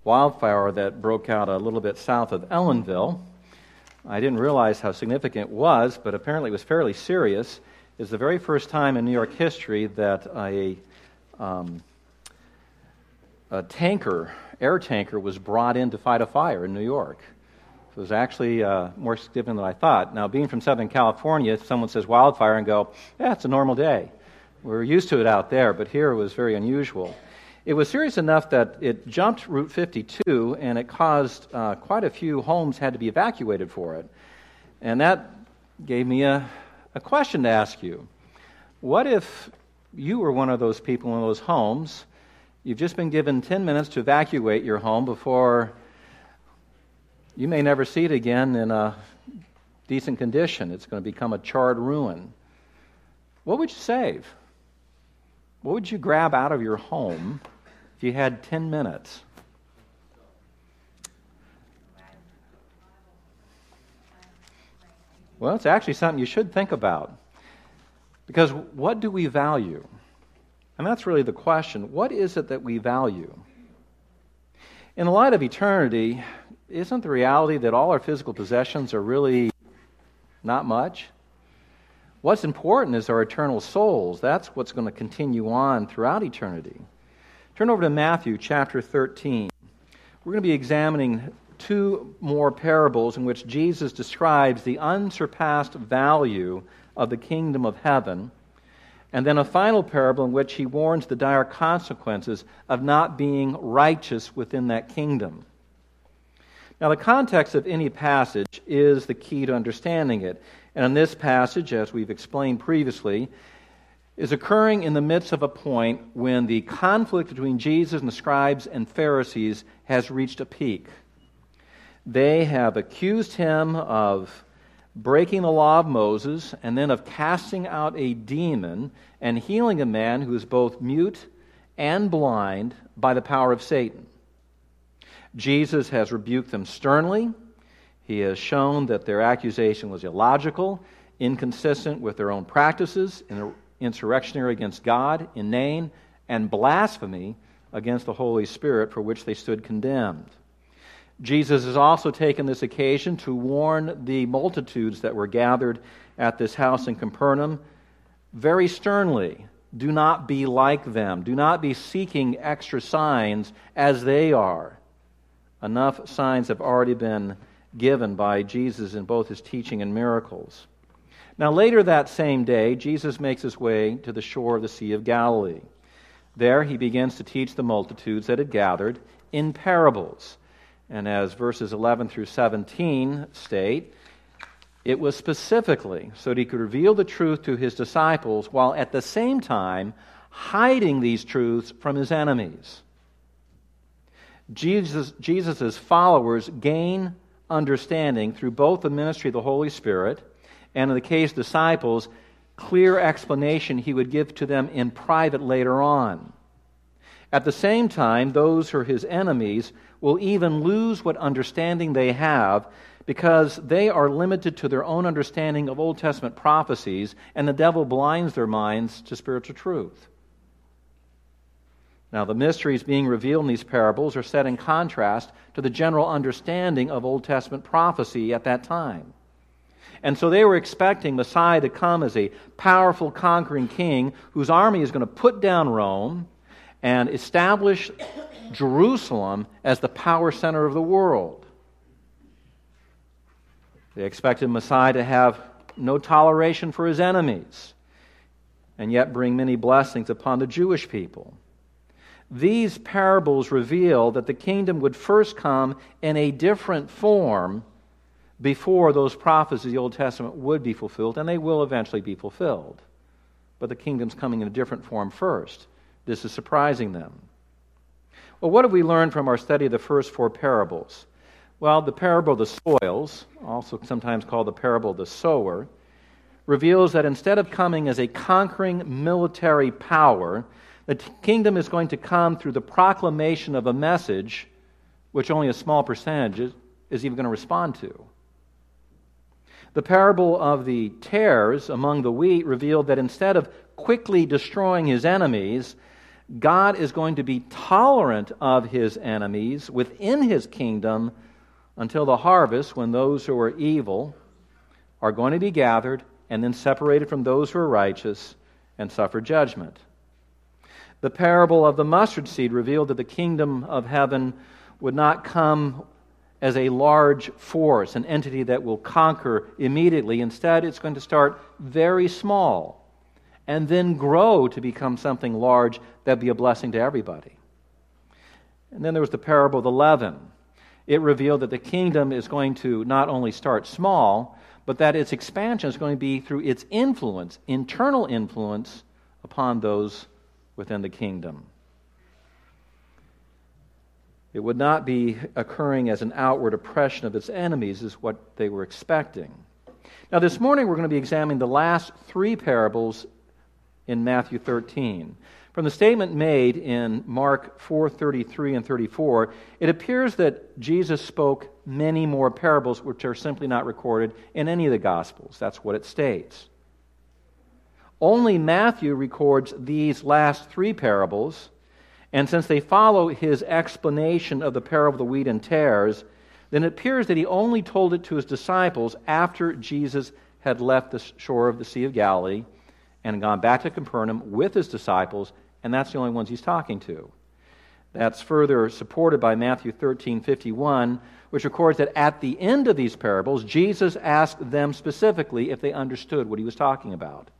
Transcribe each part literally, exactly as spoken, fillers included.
wildfire that broke out a little bit south of Ellenville. I didn't realize how significant it was, but apparently it was fairly serious. It's the very first time in New York history that a, um, a tanker, air tanker, was brought in to fight a fire in New York. So it was actually uh, more significant than I thought. Now, being from Southern California, if someone says wildfire and go, yeah, it's a normal day. We're used to it out there, but here it was very unusual. It was serious enough that it jumped Route fifty-two, and it caused uh, quite a few homes had to be evacuated for it. And that gave me a, a question to ask you. What if you were one of those people in those homes? You've just been given ten minutes to evacuate your home before you may never see it again in a decent condition. It's going to become a charred ruin. What would you save? What would you grab out of your home if you had ten minutes? Well, it's actually something you should think about. Because what do we value? And that's really the question. What is it that we value? In the light of eternity, isn't the reality that all our physical possessions are really not much? What's important is our eternal souls. That's what's going to continue on throughout eternity. Turn over to Matthew chapter thirteen. We're going to be examining two more parables in which Jesus describes the unsurpassed value of the kingdom of heaven, and then a final parable in which he warns the dire consequences of not being righteous within that kingdom. Now, the context of any passage is the key to understanding it. And in this passage, as we've explained previously, is occurring in the midst of a point when the conflict between Jesus and the scribes and Pharisees has reached a peak. They have accused him of breaking the law of Moses and then of casting out a demon and healing a man who is both mute and blind by the power of Satan. Jesus has rebuked them sternly. He has shown that their accusation was illogical, inconsistent with their own practices, insurrectionary against God, inane, and blasphemy against the Holy Spirit, for which they stood condemned. Jesus has also taken this occasion to warn the multitudes that were gathered at this house in Capernaum very sternly. Do not be like them. Do not be seeking extra signs as they are. Enough signs have already been given by Jesus in both his teaching and miracles. Now, later that same day, Jesus makes his way to the shore of the Sea of Galilee. There he begins to teach the multitudes that had gathered in parables. And as verses eleven through seventeen state, it was specifically so that he could reveal the truth to his disciples while at the same time hiding these truths from his enemies. Jesus, Jesus' followers gain understanding through both the ministry of the Holy Spirit and, in the case of disciples, clear explanation he would give to them in private later on. At the same time, those who are his enemies will even lose what understanding they have because they are limited to their own understanding of Old Testament prophecies, and the devil blinds their minds to spiritual truth. Now, the mysteries being revealed in these parables are set in contrast to the general understanding of Old Testament prophecy at that time. And so they were expecting Messiah to come as a powerful, conquering king whose army is going to put down Rome and establish Jerusalem as the power center of the world. They expected Messiah to have no toleration for his enemies and yet bring many blessings upon the Jewish people. These parables reveal that the kingdom would first come in a different form before those prophecies of the Old Testament would be fulfilled, and they will eventually be fulfilled. But the kingdom's coming in a different form first. This is surprising them. Well, what have we learned from our study of the first four parables? Well, the parable of the soils, also sometimes called the parable of the sower, reveals that instead of coming as a conquering military power, the kingdom is going to come through the proclamation of a message which only a small percentage is, is even going to respond to. The parable of the tares among the wheat revealed that instead of quickly destroying his enemies, God is going to be tolerant of his enemies within his kingdom until the harvest, when those who are evil are going to be gathered and then separated from those who are righteous and suffer judgment. The parable of the mustard seed revealed that the kingdom of heaven would not come as a large force, an entity that will conquer immediately. Instead, it's going to start very small and then grow to become something large that'd be a blessing to everybody. And then there was the parable of the leaven. It revealed that the kingdom is going to not only start small, but that its expansion is going to be through its influence, internal influence, upon those within the kingdom. It would not be occurring as an outward oppression of its enemies, is what they were expecting. Now, this morning we're going to be examining the last three parables in Matthew thirteen. From the statement made in Mark four thirty-three and thirty-four, it appears that Jesus spoke many more parables which are simply not recorded in any of the Gospels. That's what it states. Only Matthew records these last three parables, and since they follow his explanation of the parable of the wheat and tares, then it appears that he only told it to his disciples after Jesus had left the shore of the Sea of Galilee and gone back to Capernaum with his disciples, and that's the only ones he's talking to. That's further supported by Matthew thirteen fifty-one, which records that at the end of these parables, Jesus asked them specifically if they understood what he was talking about.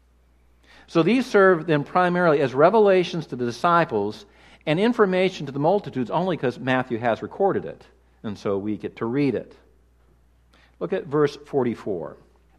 So these serve them primarily as revelations to the disciples and information to the multitudes only because Matthew has recorded it, and so we get to read it. Look at verse forty-four.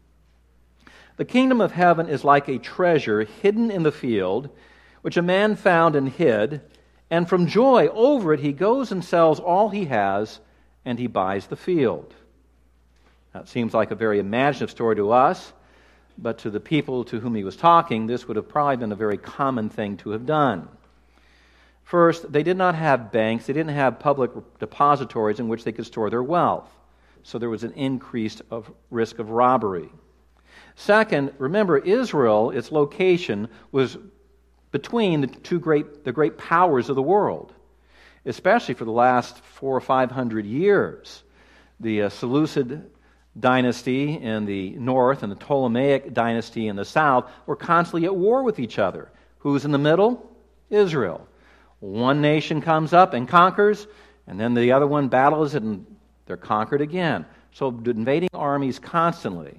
The kingdom of heaven is like a treasure hidden in the field, which a man found and hid, and from joy over it he goes and sells all he has, and he buys the field. That seems like a very imaginative story to us, but to the people to whom he was talking, this would have probably been a very common thing to have done. First, they did not have banks, they didn't have public depositories in which they could store their wealth, so there was an increased of risk of robbery. Second, remember, Israel, its location, was between the two great, the great powers of the world, especially for the last four or five hundred years. The uh, Seleucid dynasty in the north and the Ptolemaic dynasty in the south were constantly at war with each other. Who's in the middle? Israel. One nation comes up and conquers, and then the other one battles it, and they're conquered again. So invading armies constantly.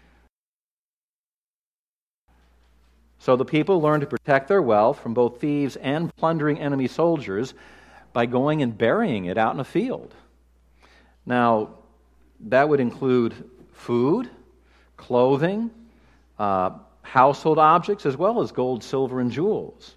So the people learned to protect their wealth from both thieves and plundering enemy soldiers by going and burying it out in a field. Now, that would include food, clothing, uh, household objects, as well as gold, silver, and jewels.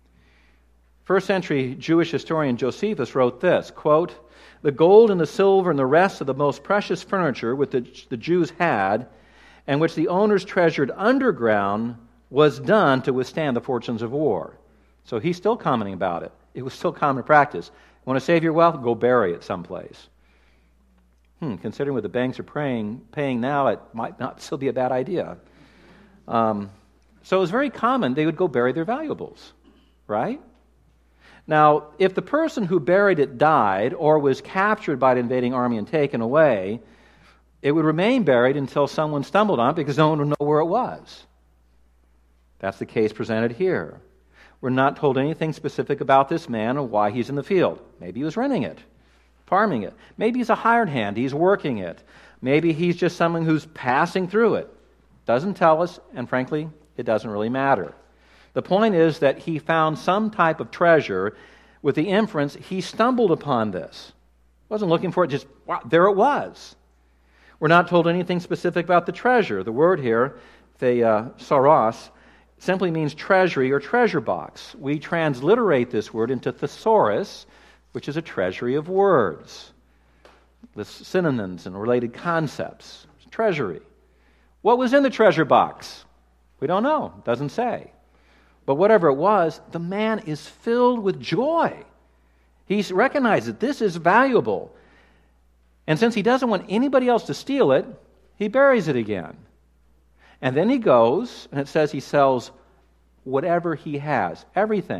First century Jewish historian Josephus wrote this, quote, "The gold and the silver and the rest of the most precious furniture which the, the Jews had, and which the owners treasured underground, was done to withstand the fortunes of war." So he's still commenting about it. It was still common practice. Want to save your wealth? Go bury it someplace. Hmm, considering what the banks are paying, paying now, it might not still be a bad idea. Um, so it was very common. They would go bury their valuables, right? Now, if the person who buried it died or was captured by the invading army and taken away, it would remain buried until someone stumbled on it because no one would know where it was. That's the case presented here. We're not told anything specific about this man or why he's in the field. Maybe he was renting it, farming it. Maybe he's a hired hand. He's working it. Maybe he's just someone who's passing through it. Doesn't tell us, and frankly, it doesn't really matter. The point is that he found some type of treasure with the inference he stumbled upon this. Wasn't looking for it, just wow, there it was. We're not told anything specific about the treasure. The word here, thesaurus, simply means treasury or treasure box. We transliterate this word into thesaurus, which is a treasury of words, with synonyms and related concepts. Treasury. What was in the treasure box? We don't know. It doesn't say. But whatever it was, the man is filled with joy. He recognizes that this is valuable. And since he doesn't want anybody else to steal it, he buries it again. And then he goes, and it says he sells whatever he has, everything.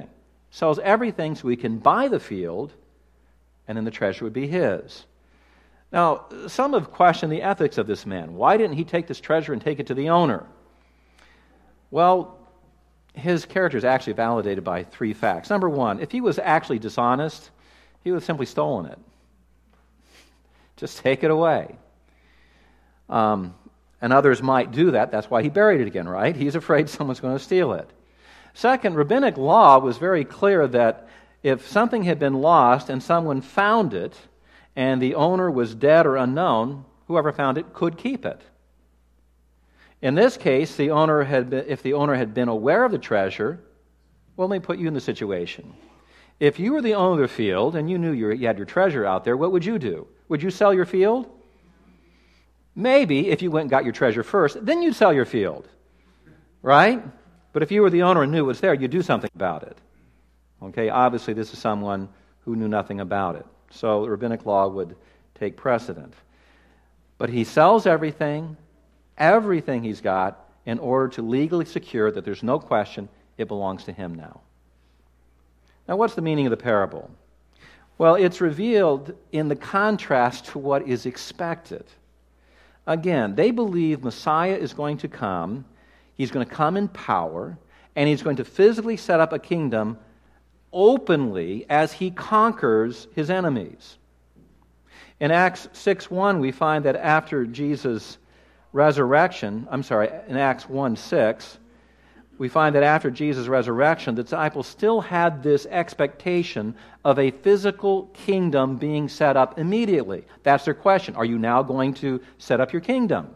sells everything so he can buy the field, and then the treasure would be his. Now, some have questioned the ethics of this man. Why didn't he take this treasure and take it to the owner? Well, his character is actually validated by three facts. Number one, if he was actually dishonest, he would have simply stolen it. Just take it away. Um, and others might do that. That's why he buried it again, right? He's afraid someone's going to steal it. Second, rabbinic law was very clear that if something had been lost and someone found it, and the owner was dead or unknown, whoever found it could keep it. In this case, the owner had been, if the owner had been aware of the treasure, well, let me put you in the situation. If you were the owner of the field and you knew you had your treasure out there, what would you do? Would you sell your field? Maybe if you went and got your treasure first, then you'd sell your field, right? But if you were the owner and knew it was there, you'd do something about it. Okay, obviously this is someone who knew nothing about it. So the rabbinic law would take precedent. But he sells everything, everything he's got, in order to legally secure that there's no question it belongs to him now. Now, what's the meaning of the parable? Well, it's revealed in the contrast to what is expected. Again, they believe Messiah is going to come, he's going to come in power, and he's going to physically set up a kingdom openly as he conquers his enemies. In Acts six one, we find that after Jesus' resurrection, I'm sorry, in Acts one six, we find that after Jesus' resurrection, the disciples still had this expectation of a physical kingdom being set up immediately. That's their question. Are you now going to set up your kingdom?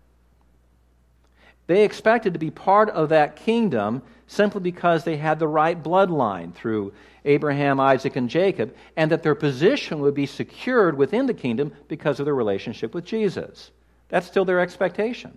They expected to be part of that kingdom simply because they had the right bloodline through Abraham, Isaac, and Jacob, and that their position would be secured within the kingdom because of their relationship with Jesus. That's still their expectation.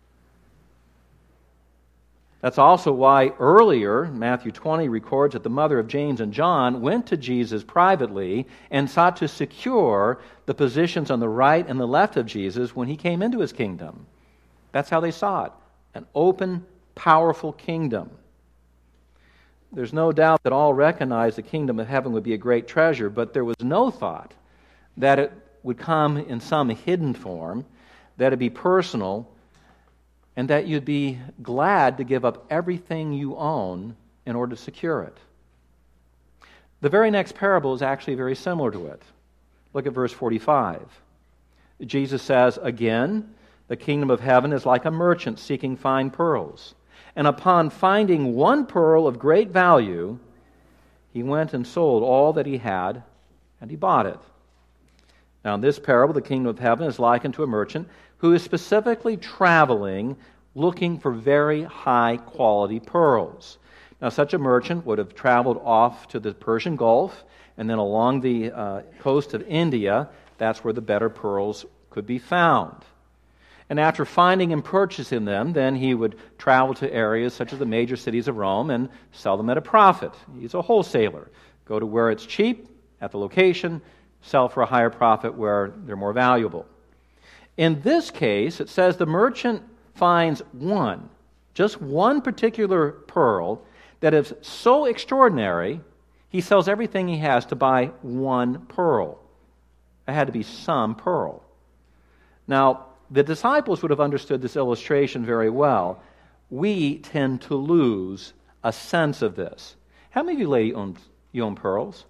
That's also why earlier, Matthew twenty records that the mother of James and John went to Jesus privately and sought to secure the positions on the right and the left of Jesus when he came into his kingdom. That's how they saw it. An open, powerful kingdom. There's no doubt that all recognized the kingdom of heaven would be a great treasure, but there was no thought that it would come in some hidden form, that it'd be personal, and that you'd be glad to give up everything you own in order to secure it. The very next parable is actually very similar to it. Look at verse forty-five. Jesus says, again, the kingdom of heaven is like a merchant seeking fine pearls. And upon finding one pearl of great value, he went and sold all that he had, and he bought it. Now, in this parable, the kingdom of heaven is likened to a merchant who is specifically traveling looking for very high-quality pearls. Now, such a merchant would have traveled off to the Persian Gulf, and then along the uh, coast of India. That's where the better pearls could be found. And after finding and purchasing them, then he would travel to areas such as the major cities of Rome and sell them at a profit. He's a wholesaler. Go to where it's cheap, at the location, sell for a higher profit where they're more valuable. In this case, it says the merchant finds one, just one particular pearl that is so extraordinary, he sells everything he has to buy one pearl. It had to be some pearl. Now, the disciples would have understood this illustration very well. We tend to lose a sense of this. How many of you ladies own, you own pearls?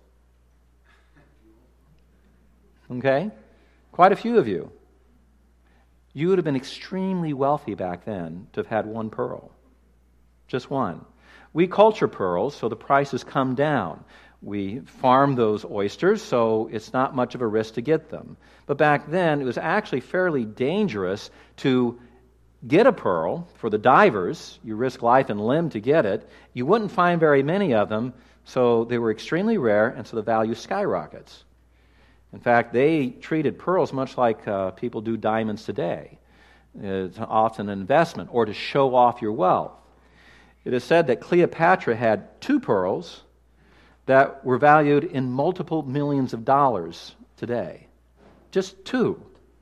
Okay? Quite a few of you. You would have been extremely wealthy back then to have had one pearl. Just one. We culture pearls, so the prices come down. We farm those oysters, so it's not much of a risk to get them. But back then, it was actually fairly dangerous to get a pearl for the divers. You risk life and limb to get it. You wouldn't find very many of them, so they were extremely rare, and so the value skyrockets. In fact, they treated pearls much like uh, people do diamonds today. It's often an investment or to show off your wealth. It is said that Cleopatra had two pearls that were valued in multiple millions of dollars today. Just two.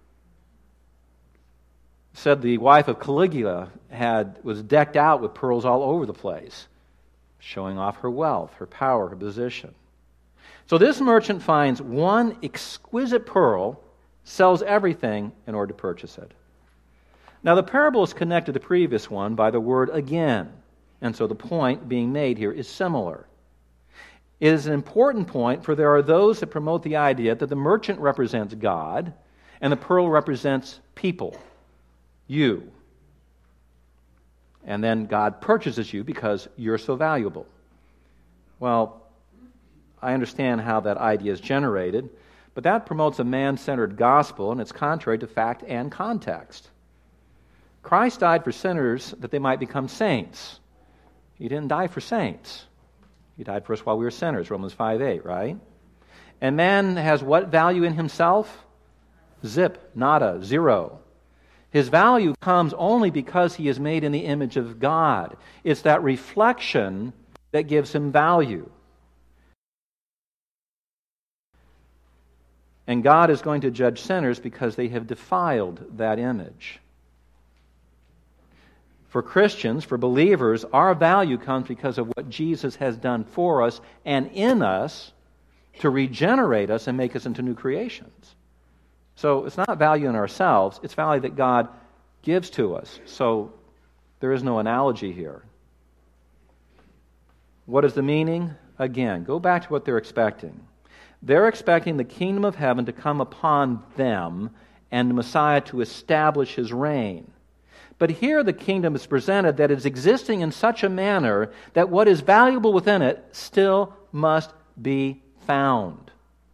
It said the wife of Caligula had was decked out with pearls all over the place. showing off her wealth, her power, her position. So this merchant finds one exquisite pearl, sells everything in order to purchase it. Now the parable is connected to the previous one by the word again, and so the point being made here is similar. It is an important point, for there are those that promote the idea that the merchant represents God and the pearl represents people, you. And then God purchases you because you're so valuable. Well, I understand how that idea is generated, but that promotes a man-centered gospel, and it's contrary to fact and context. Christ died for sinners that they might become saints. He didn't die for saints. He died for us while we were sinners, Romans five eight, right? And man has what value in himself? Zip, nada, zero. His value comes only because he is made in the image of God. It's that reflection that gives him value. And God is going to judge sinners because they have defiled that image. For Christians, for believers, our value comes because of what Jesus has done for us and in us to regenerate us and make us into new creations. So it's not value in ourselves, it's value that God gives to us. So there is no analogy here. What is the meaning? Again, go back to what they're expecting. They're expecting the kingdom of heaven to come upon them and the Messiah to establish his reign. But here the kingdom is presented that it's existing in such a manner that what is valuable within it still must be found.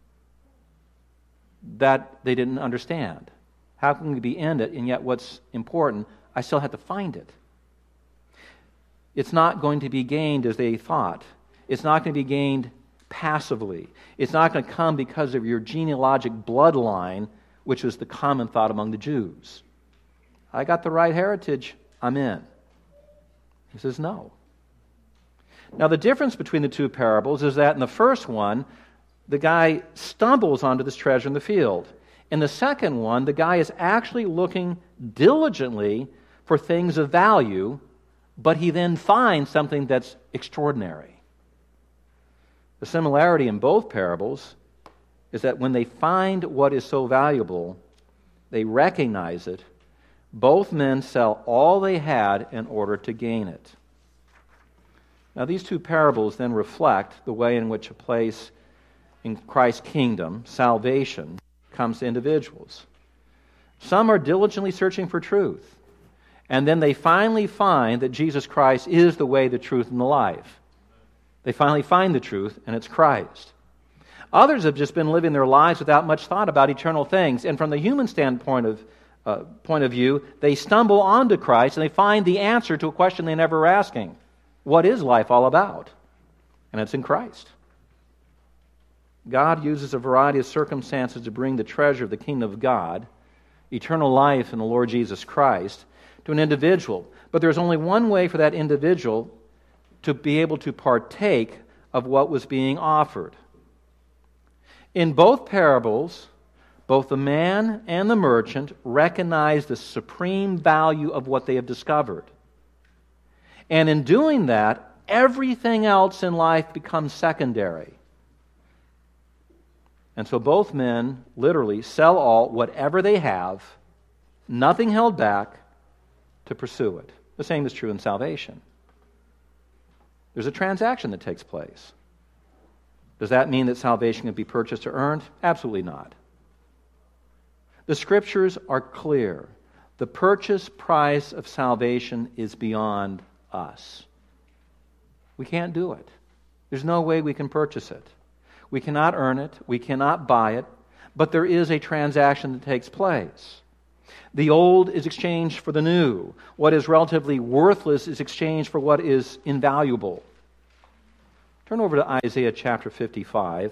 That they didn't understand. How can we be in it, and yet what's important, I still have to find it. It's not going to be gained as they thought. It's not going to be gained passively. It's not going to come because of your genealogic bloodline, which was the common thought among the Jews. I got the right heritage, I'm in. He says no. Now the difference between the two parables is that in the first one, the guy stumbles onto this treasure in the field. In the second one, the guy is actually looking diligently for things of value, but he then finds something that's extraordinary. The similarity in both parables is that when they find what is so valuable, they recognize it. Both men sell all they had in order to gain it. Now, these two parables then reflect the way in which a place in Christ's kingdom, salvation, comes to individuals. Some are diligently searching for truth, and then they finally find that Jesus Christ is the way, the truth, and the life. They finally find the truth, and it's Christ. Others have just been living their lives without much thought about eternal things, and from the human standpoint of uh, point of view, they stumble onto Christ and they find the answer to a question they never were asking. What is life all about? And it's in Christ. God uses a variety of circumstances to bring the treasure of the kingdom of God, eternal life in the Lord Jesus Christ, to an individual. But there's only one way for that individual to be able to partake of what was being offered. In both parables, both the man and the merchant recognize the supreme value of what they have discovered. And in doing that, everything else in life becomes secondary. And so both men literally sell all, whatever they have, nothing held back, to pursue it. The same is true in salvation. There's a transaction that takes place. Does that mean that salvation can be purchased or earned? Absolutely not. The Scriptures are clear. The purchase price of salvation is beyond us. We can't do it. There's no way we can purchase it. We cannot earn it. We cannot buy it. But there is a transaction that takes place. The old is exchanged for the new. What is relatively worthless is exchanged for what is invaluable. Turn over to Isaiah chapter fifty-five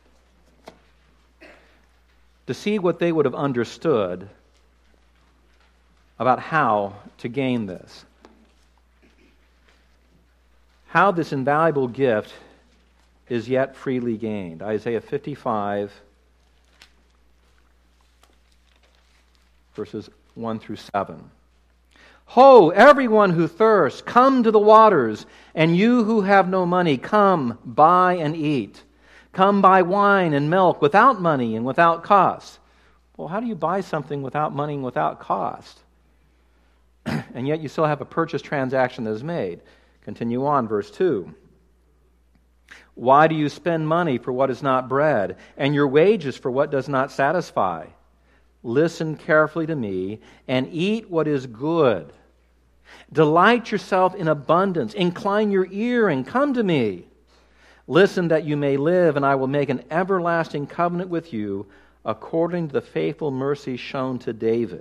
to see what they would have understood about how to gain this. How this invaluable gift is yet freely gained. Isaiah fifty-five, verses one through seven. Ho, everyone who thirsts, come to the waters, and you who have no money, come, buy and eat. Come buy wine and milk without money and without cost. Well, how do you buy something without money and without cost? And yet you still have a purchase transaction that is made. Continue on, verse two. Why do you spend money for what is not bread, and your wages for what does not satisfy? Listen carefully to me, and eat what is good. Delight yourself in abundance. Incline your ear and come to me. Listen that you may live, and I will make an everlasting covenant with you, according to the faithful mercy shown to David.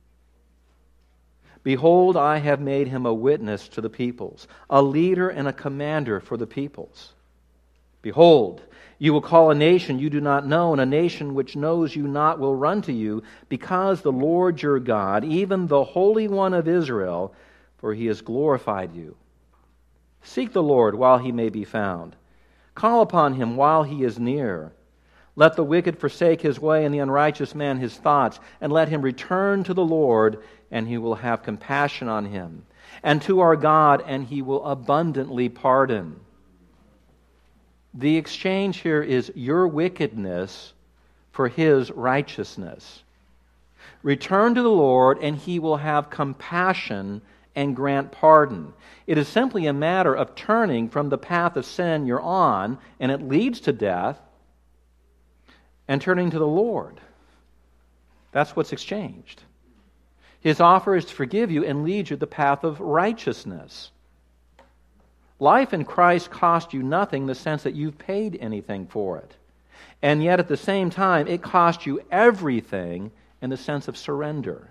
Behold, I have made him a witness to the peoples, a leader and a commander for the peoples. Behold, you will call a nation you do not know, and a nation which knows you not will run to you, because the Lord your God, even the Holy One of Israel, for he has glorified you. Seek the Lord while he may be found. Call upon him while he is near. Let the wicked forsake his way, and the unrighteous man his thoughts, and let him return to the Lord, and he will have compassion on him, and to our God, and he will abundantly pardon. The exchange here is your wickedness for his righteousness. Return to the Lord, and he will have compassion and grant pardon. It is simply a matter of turning from the path of sin you're on, and it leads to death, and turning to the Lord. That's what's exchanged. His offer is to forgive you and lead you to the path of righteousness. Life in Christ cost you nothing in the sense that you've paid anything for it. And yet at the same time, it cost you everything in the sense of surrender.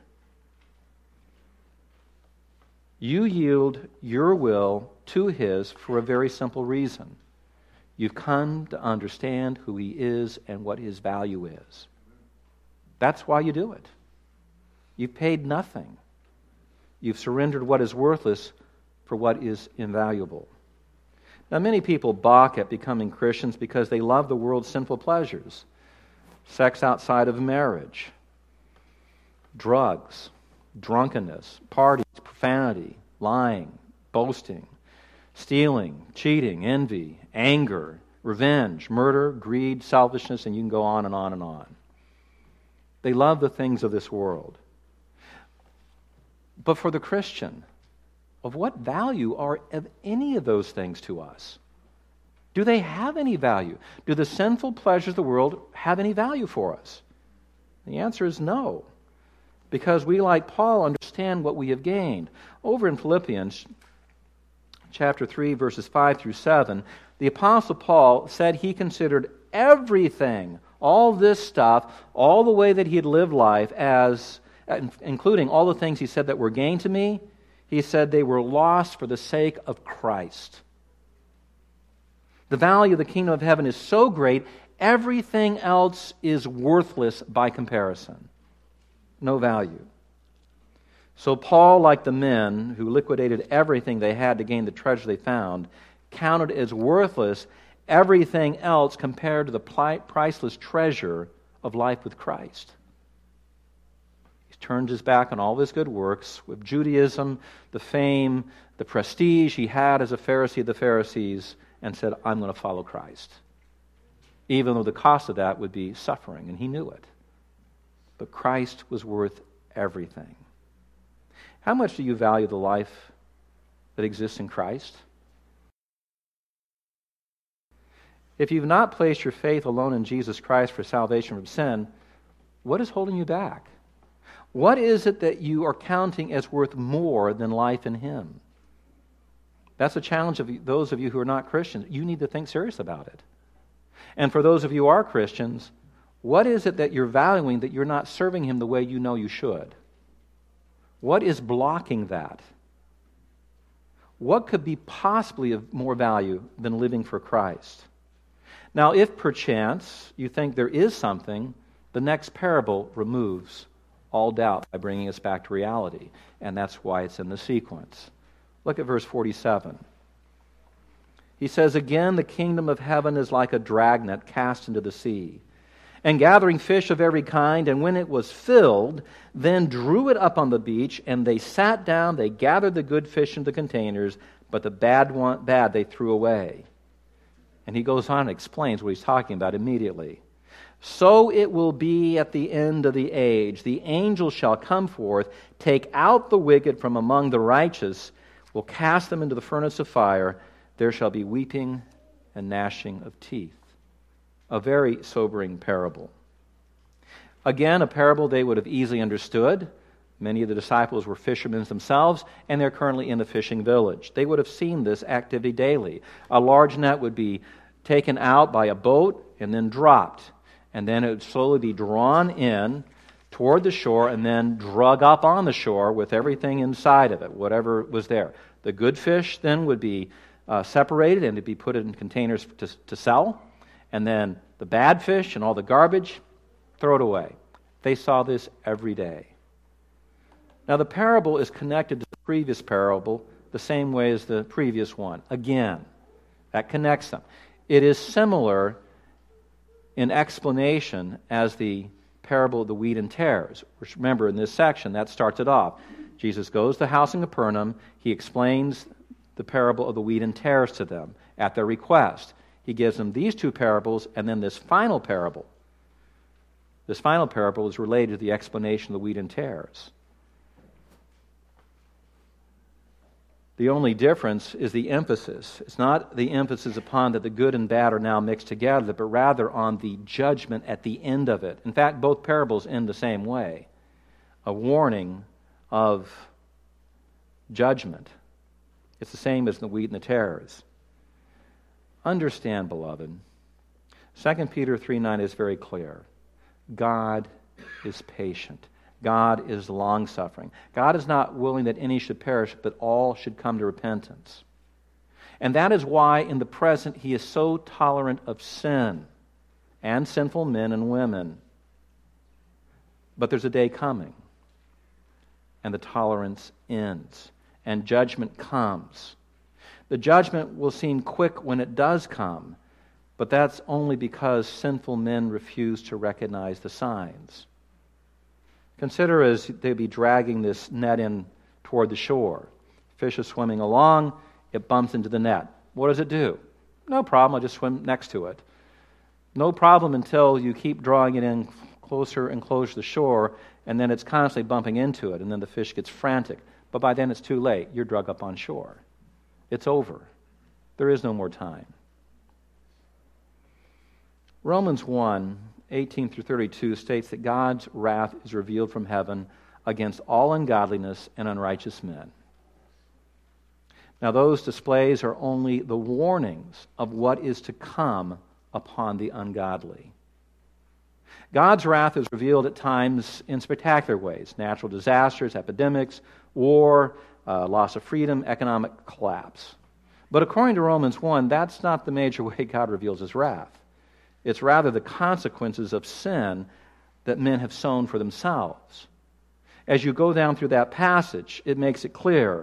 You yield your will to His for a very simple reason. You've come to understand who He is and what His value is. That's why you do it. You've paid nothing. You've surrendered what is worthless for what is invaluable. Now, many people balk at becoming Christians because they love the world's sinful pleasures. Sex outside of marriage, drugs, drunkenness, parties, profanity, lying, boasting, stealing, cheating, envy, anger, revenge, murder, greed, selfishness, and you can go on and on and on. They love the things of this world. But for the Christian, of what value are of any of those things to us? Do they have any value? Do the sinful pleasures of the world have any value for us? The answer is no, because we, like Paul, understand what we have gained. Over in Philippians chapter three, verses five through seven, the Apostle Paul said he considered everything, all this stuff, all the way that he had lived life, as including all the things he said that were gain to me, he said they were lost for the sake of Christ. The value of the kingdom of heaven is so great, everything else is worthless by comparison. No value. So Paul, like the men who liquidated everything they had to gain the treasure they found, counted as worthless everything else compared to the priceless treasure of life with Christ. Turned his back on all of his good works, with Judaism, the fame, the prestige he had as a Pharisee of the Pharisees, and said, I'm going to follow Christ. Even though the cost of that would be suffering, and he knew it. But Christ was worth everything. How much do you value the life that exists in Christ? If you've not placed your faith alone in Jesus Christ for salvation from sin, what is holding you back? What is it that you are counting as worth more than life in Him? That's a challenge of those of you who are not Christians. You need to think serious about it. And for those of you who are Christians, what is it that you're valuing that you're not serving Him the way you know you should? What is blocking that? What could be possibly of more value than living for Christ? Now, if perchance you think there is something, the next parable removes all doubt by bringing us back to reality. And that's why it's in the sequence. Look at verse forty-seven. He says, again, the kingdom of heaven is like a dragnet cast into the sea, and gathering fish of every kind, and when it was filled, then drew it up on the beach, and they sat down, they gathered the good fish into containers, but the bad one, bad they threw away. And he goes on and explains what he's talking about immediately. So it will be at the end of the age. The angel shall come forth, take out the wicked from among the righteous, will cast them into the furnace of fire. There shall be weeping and gnashing of teeth. A very sobering parable. Again, a parable they would have easily understood. Many of the disciples were fishermen themselves, and they're currently in the fishing village. They would have seen this activity daily. A large net would be taken out by a boat and then dropped, and then it would slowly be drawn in toward the shore and then drug up on the shore with everything inside of it, whatever was there. The good fish then would be uh, separated and to be put in containers to, to sell, and then the bad fish and all the garbage, throw it away. They saw this every day. Now the parable is connected to the previous parable the same way as the previous one. Again, that connects them. It is similar in explanation as the parable of the wheat and tares. Which, remember, in this section, that starts it off. Jesus goes to the house in Capernaum. He explains the parable of the wheat and tares to them at their request. He gives them these two parables and then this final parable. This final parable is related to the explanation of the wheat and tares. The only difference is the emphasis. It's not the emphasis upon that the good and bad are now mixed together, but rather on the judgment at the end of it. In fact, both parables end the same way. A warning of judgment. It's the same as the wheat and the tares. Understand, beloved, Second Peter three nine is very clear. God is patient. God is long-suffering. God is not willing that any should perish, but all should come to repentance. And that is why in the present He is so tolerant of sin and sinful men and women. But there's a day coming, and the tolerance ends, and judgment comes. The judgment will seem quick when it does come, but that's only because sinful men refuse to recognize the signs. Consider as they be dragging this net in toward the shore. Fish is swimming along, it bumps into the net. What does it do? No problem, I'll just swim next to it. No problem until you keep drawing it in closer and closer to the shore, and then it's constantly bumping into it, and then the fish gets frantic. But by then it's too late. You're drug up on shore. It's over. There is no more time. Romans one, eighteen through thirty-two states that God's wrath is revealed from heaven against all ungodliness and unrighteous men. Now those displays are only the warnings of what is to come upon the ungodly. God's wrath is revealed at times in spectacular ways. Natural disasters, epidemics, war, uh, loss of freedom, economic collapse. But according to Romans one, that's not the major way God reveals His wrath. It's rather the consequences of sin that men have sown for themselves. As you go down through that passage, it makes it clear.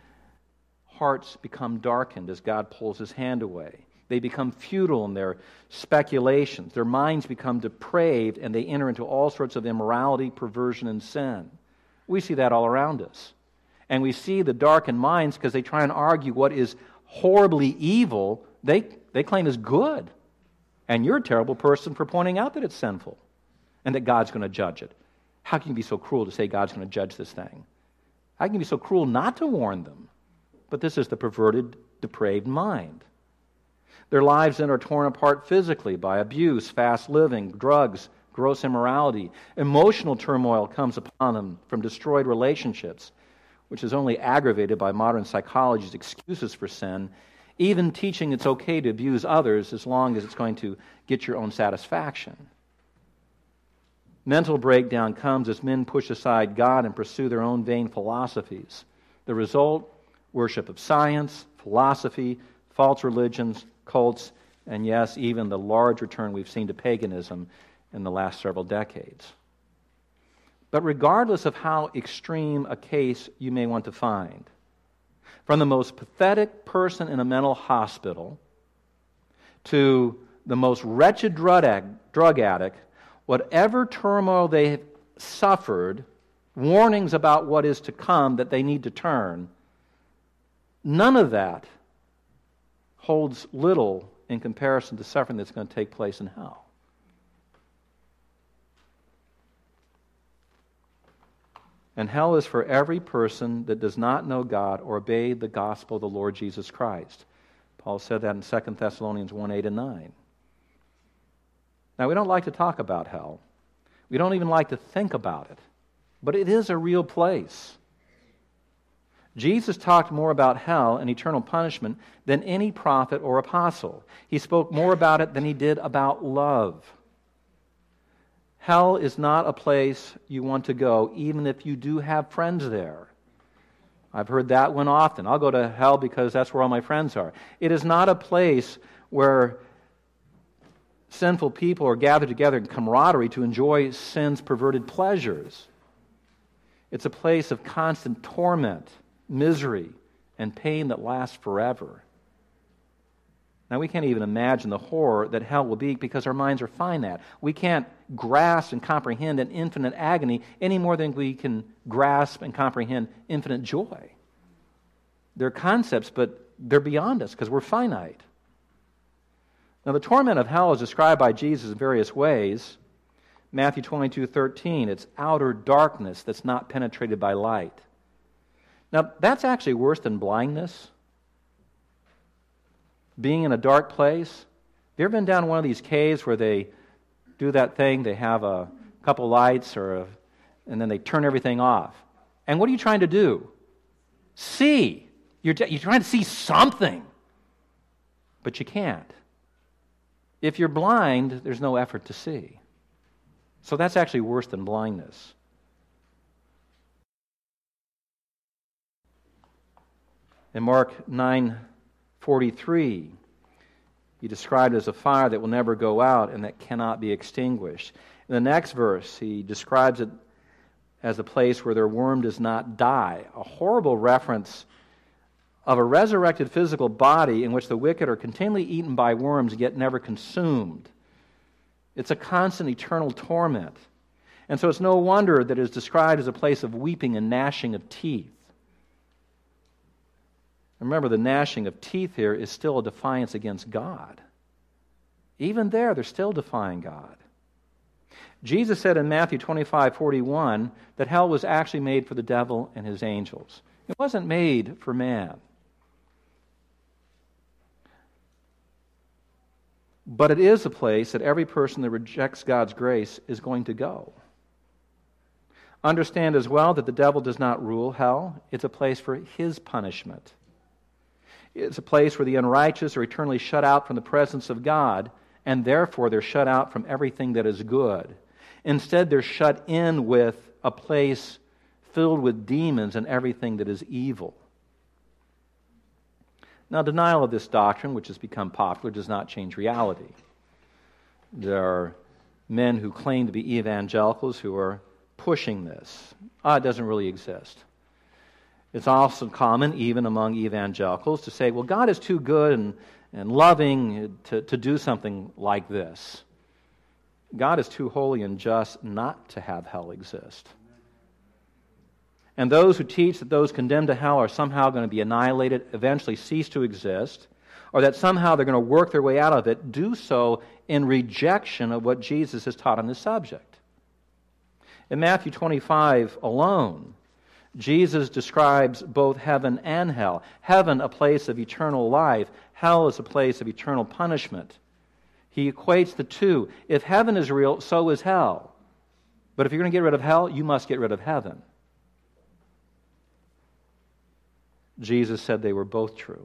Hearts become darkened as God pulls His hand away. They become futile in their speculations. Their minds become depraved, and they enter into all sorts of immorality, perversion, and sin. We see that all around us. And we see the darkened minds because they try and argue what is horribly evil, they, they claim is good. And you're a terrible person for pointing out that it's sinful and that God's going to judge it. How can you be so cruel to say God's going to judge this thing? How can you be so cruel not to warn them? But this is the perverted, depraved mind. Their lives then are torn apart physically by abuse, fast living, drugs, gross immorality. Emotional turmoil comes upon them from destroyed relationships, which is only aggravated by modern psychology's excuses for sin, even teaching it's okay to abuse others as long as it's going to get your own satisfaction. Mental breakdown comes as men push aside God and pursue their own vain philosophies. The result, worship of science, philosophy, false religions, cults, and yes, even the large return we've seen to paganism in the last several decades. But regardless of how extreme a case you may want to find, from the most pathetic person in a mental hospital to the most wretched drug addict, whatever turmoil they have suffered, warnings about what is to come that they need to turn, none of that holds little in comparison to suffering that's going to take place in hell. And hell is for every person that does not know God or obey the gospel of the Lord Jesus Christ. Paul said that in Second Thessalonians one, eight and nine. Now, we don't like to talk about hell. We don't even like to think about it. But it is a real place. Jesus talked more about hell and eternal punishment than any prophet or apostle. He spoke more about it than he did about love. Hell is not a place you want to go, even if you do have friends there. I've heard that one often. I'll go to hell because that's where all my friends are. It is not a place where sinful people are gathered together in camaraderie to enjoy sin's perverted pleasures. It's a place of constant torment, misery, and pain that lasts forever. Now, we can't even imagine the horror that hell will be because our minds are finite. We can't grasp and comprehend an infinite agony any more than we can grasp and comprehend infinite joy. They're concepts, but they're beyond us because we're finite. Now, the torment of hell is described by Jesus in various ways. Matthew twenty-two thirteen, it's outer darkness that's not penetrated by light. Now, that's actually worse than blindness. Being in a dark place. Have you ever been down one of these caves where they do that thing, they have a couple lights or a, and then they turn everything off? And what are you trying to do? See. You're, you're trying to see something. But you can't. If you're blind, there's no effort to see. So that's actually worse than blindness. In Mark nine forty-three, he described it as a fire that will never go out and that cannot be extinguished. In the next verse, he describes it as a place where their worm does not die, a horrible reference of a resurrected physical body in which the wicked are continually eaten by worms yet never consumed. It's a constant eternal torment. And so it's no wonder that it is described as a place of weeping and gnashing of teeth. Remember, the gnashing of teeth here is still a defiance against God. Even there, they're still defying God. Jesus said in Matthew twenty-five forty-one that hell was actually made for the devil and his angels. It wasn't made for man. But it is a place that every person that rejects God's grace is going to go. Understand as well that the devil does not rule hell. It's a place for his punishment. It's a place where the unrighteous are eternally shut out from the presence of God, and therefore they're shut out from everything that is good. Instead, they're shut in with a place filled with demons and everything that is evil. Now, denial of this doctrine, which has become popular, does not change reality. There are men who claim to be evangelicals who are pushing this. Ah, it doesn't really exist. It's also common, even among evangelicals, to say, well, God is too good and, and loving to, to do something like this. God is too holy and just not to have hell exist. And those who teach that those condemned to hell are somehow going to be annihilated, eventually cease to exist, or that somehow they're going to work their way out of it, do so in rejection of what Jesus has taught on this subject. In Matthew twenty-five alone, Jesus describes both heaven and hell. Heaven, a place of eternal life. Hell is a place of eternal punishment. He equates the two. If heaven is real, so is hell. But if you're going to get rid of hell, you must get rid of heaven. Jesus said they were both true.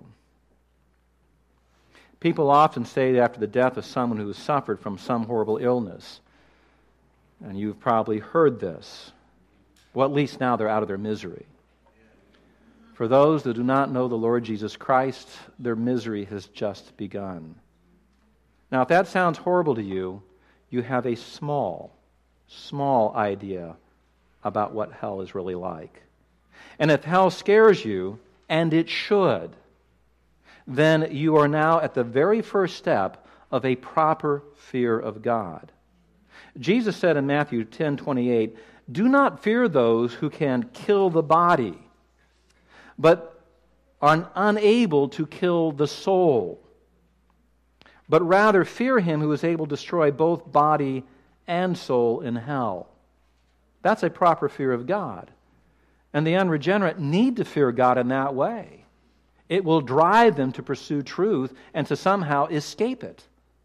People often say that after the death of someone who has suffered from some horrible illness, and you've probably heard this, well, at least now they're out of their misery. For those that do not know the Lord Jesus Christ, their misery has just begun. Now, if that sounds horrible to you, you have a small, small idea about what hell is really like. And if hell scares you, and it should, then you are now at the very first step of a proper fear of God. Jesus said in Matthew ten twenty-eight, "Do not fear those who can kill the body, but are unable to kill the soul. But rather fear him who is able to destroy both body and soul in hell." That's a proper fear of God. And the unregenerate need to fear God in that way. It will drive them to pursue truth and to somehow escape it.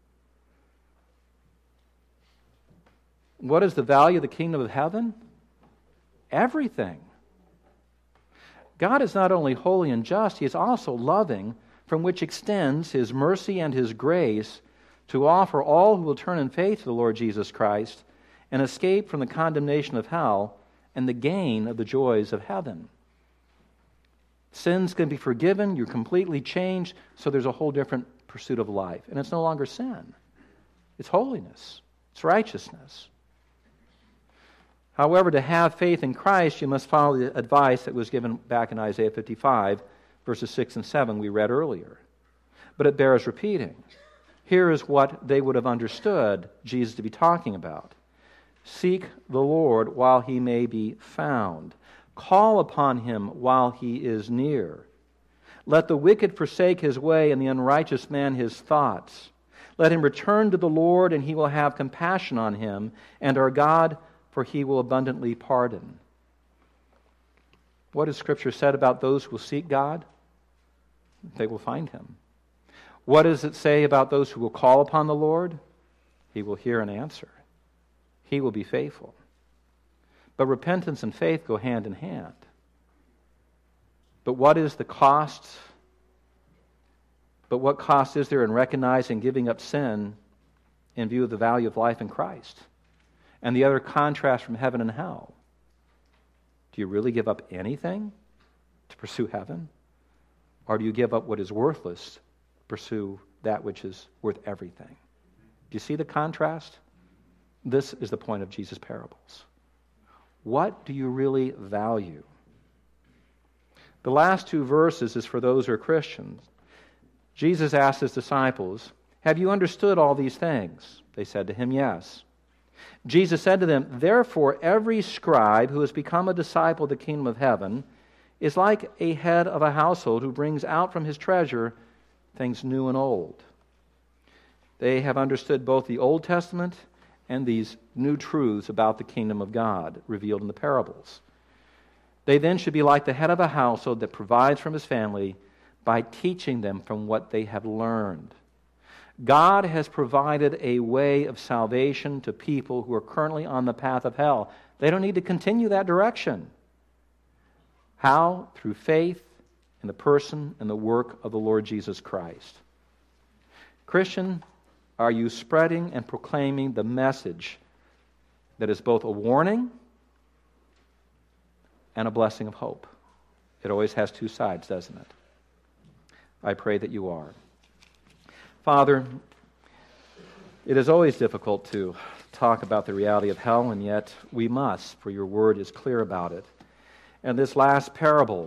What is the value of the kingdom of heaven? Everything. God is not only holy and just, He is also loving, from which extends His mercy and His grace to offer all who will turn in faith to the Lord Jesus Christ and escape from the condemnation of hell and the gain of the joys of heaven. Sins can be forgiven, you're completely changed, so there's a whole different pursuit of life. And it's no longer sin. It's holiness. It's righteousness. However, to have faith in Christ, you must follow the advice that was given back in Isaiah fifty-five, verses six and seven we read earlier. But it bears repeating. Here is what they would have understood Jesus to be talking about. Seek the Lord while He may be found. Call upon Him while He is near. Let the wicked forsake his way and the unrighteous man his thoughts. Let him return to the Lord, and He will have compassion on him, and our God, for He will abundantly pardon. What has Scripture said about those who will seek God? They will find Him. What does it say about those who will call upon the Lord? He will hear and answer. He will be faithful. But repentance and faith go hand in hand. But what is the cost? But what cost is there in recognizing giving up sin in view of the value of life in Christ? And the other contrast from heaven and hell. Do you really give up anything to pursue heaven? Or do you give up what is worthless to pursue that which is worth everything? Do you see the contrast? This is the point of Jesus' parables. What do you really value? The last two verses is for those who are Christians. Jesus asked His disciples, "Have you understood all these things?" They said to Him, "Yes." Jesus said to them, "Therefore every scribe who has become a disciple of the kingdom of heaven is like a head of a household who brings out from his treasure things new and old." They have understood both the Old Testament and these new truths about the kingdom of God revealed in the parables. They then should be like the head of a household that provides for his family by teaching them from what they have learned. God has provided a way of salvation to people who are currently on the path of hell. They don't need to continue that direction. How? Through faith in the person and the work of the Lord Jesus Christ. Christian, are you spreading and proclaiming the message that is both a warning and a blessing of hope? It always has two sides, doesn't it? I pray that you are. Father, it is always difficult to talk about the reality of hell, and yet we must, for your word is clear about it. And this last parable,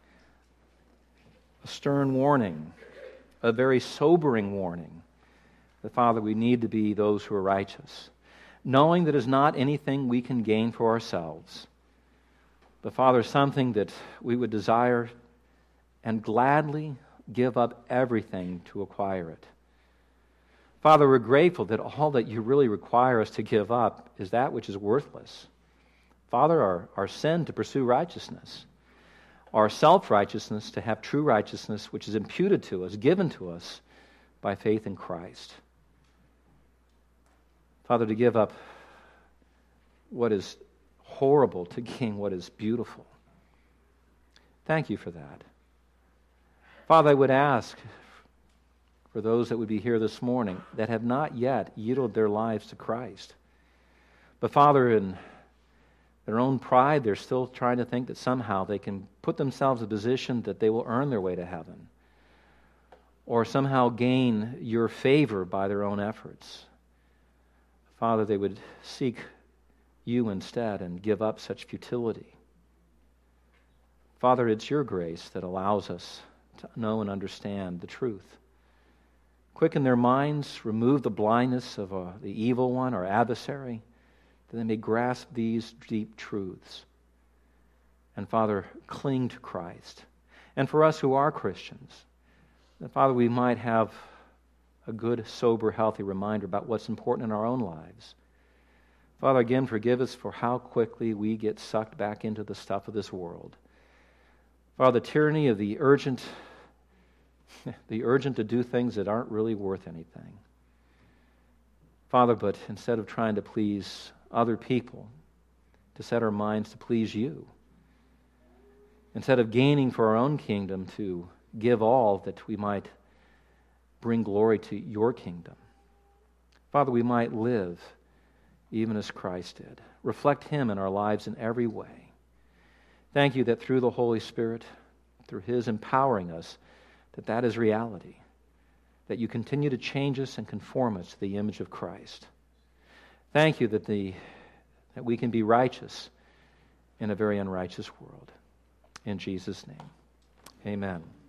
a stern warning, a very sobering warning, that, Father, we need to be those who are righteous, knowing that it is not anything we can gain for ourselves, but, Father, something that we would desire and gladly give up everything to acquire it. Father, we're grateful that all that you really require us to give up is that which is worthless. Father, our, our sin to pursue righteousness, our self-righteousness to have true righteousness which is imputed to us, given to us by faith in Christ. Father, to give up what is horrible to gain what is beautiful. Thank you for that. Father, I would ask for those that would be here this morning that have not yet yielded their lives to Christ. But Father, in their own pride, they're still trying to think that somehow they can put themselves in a position that they will earn their way to heaven, or somehow gain your favor by their own efforts. Father, they would seek you instead and give up such futility. Father, it's your grace that allows us to know and understand the truth. Quicken their minds, remove the blindness of uh, the evil one, our adversary, that they may grasp these deep truths. And Father, cling to Christ. And for us who are Christians, that Father, we might have a good, sober, healthy reminder about what's important in our own lives. Father, again, forgive us for how quickly we get sucked back into the stuff of this world. Father, the tyranny of the urgent, the urgent to do things that aren't really worth anything. Father, but instead of trying to please other people, to set our minds to please you. Instead of gaining for our own kingdom, to give all that we might bring glory to your kingdom. Father, we might live even as Christ did. Reflect him in our lives in every way. Thank you that through the Holy Spirit, through his empowering us, that that is reality. That you continue to change us and conform us to the image of Christ. Thank you that, the, that we can be righteous in a very unrighteous world. In Jesus' name, amen.